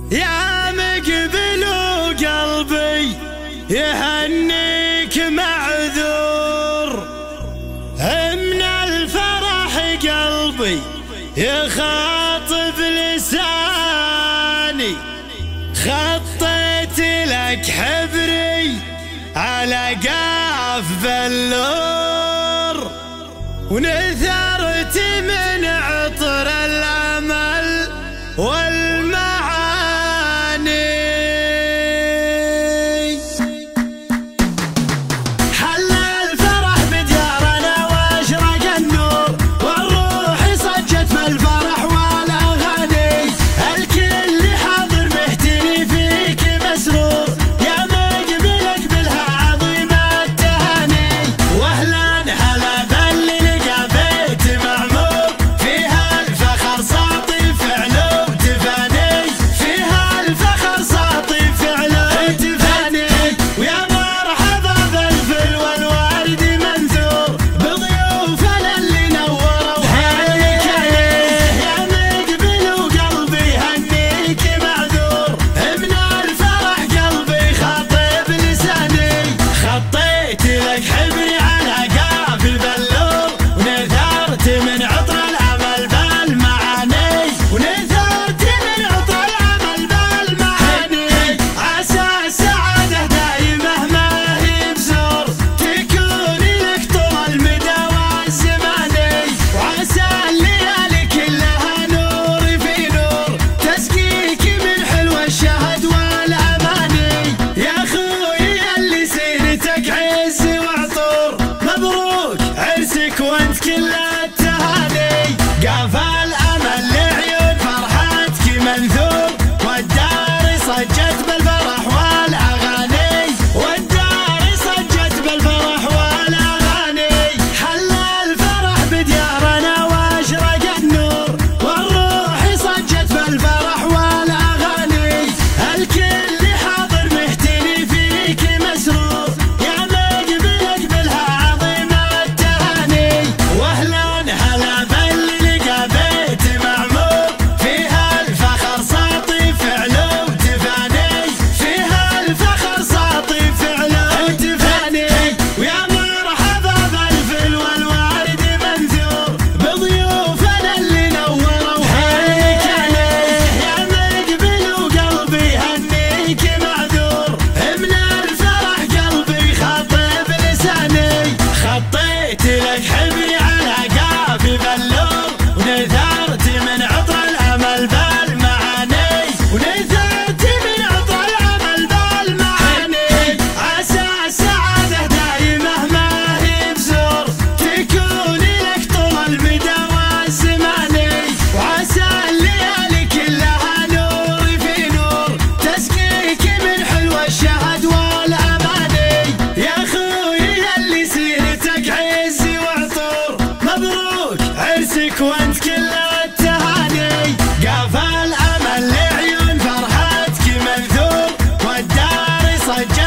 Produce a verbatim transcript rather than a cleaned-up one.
يا مقبل وقلبي يهنيك معذور، من الفرح قلبي يخاطب لساني، خطيت لك حبري على قاف بلور، ونثرت من عطر الأمل والمعاني. حل الفرح بديارنا واشرق النور، والروح صجت بالفرح والأغاني، الكل حاضر مهتني فيك مسرور، يا مقبلك بالها عظيم التهاني. واهلا هلا باللي لقى بيت معمور، فيها الفخر ساطي فعله وتفاني، فيها الفخر ساطي فعله وتفاني. ويا مرحبا بالفل والورد منثور، بضيوفنا اللي نوروا هالمكان، يا مقبل وقلبي هنيك معذور، من الفرح قلبي خاطب لساني، خطيت لك حبري على قاف البلور، ونثرت من عطر الأمل بالمعاني، ونثرت من عطر الأمل بالمعاني. عسى السعادة دايمة ما هي بزور، تكون لك طول المدى والزماني، وعسى الليالي كلها نور في نور، تسقيك من حلو الشهد والأماني. يا خوي اللي سيرتك عز وعطور، مبروك عرسك وانت كل التهاني، قاف الأمل لعيون فرحتك منثور، والدار صجت بالفرح والأغاني، والدار صجت بالفرح والأغاني. حل الفرح بديارنا واشرق النور، والروح صجت بالفرح والأغاني، الكل حاضر مهتني فيك مسرور، يا مقبلك بالها عظيم التهاني. واهلا هلا باللي لقى بيت معمور، فيها الفخر ساطي فعله وتفاني، فيها الفخر ساطي فعله وتفاني. ويا مرحبا بالفل والورد منثور، بضيوفنا اللي نوروا هالمكان، يا مقبل وقلبي هنيك معذور، من الفرح قلبي خاطب لساني، خطيت لك حبري على قاف بلور، ونثرت من عطر الأمل بالمعاني، ونثرت من عطر الأمل بالمعاني. عسى السعادة دايمة ما هي بزور، تكون لك طول المدى والزماني، وعسى الليالي كلها نور في نور، تسقيك من حلو الشهد والأماني. يا خوي اللي سيرتك عز وعطور، مبروك عرسك وانت كل التهاني، قاف الأمل لعيون فرحتك منثور، والدار صجت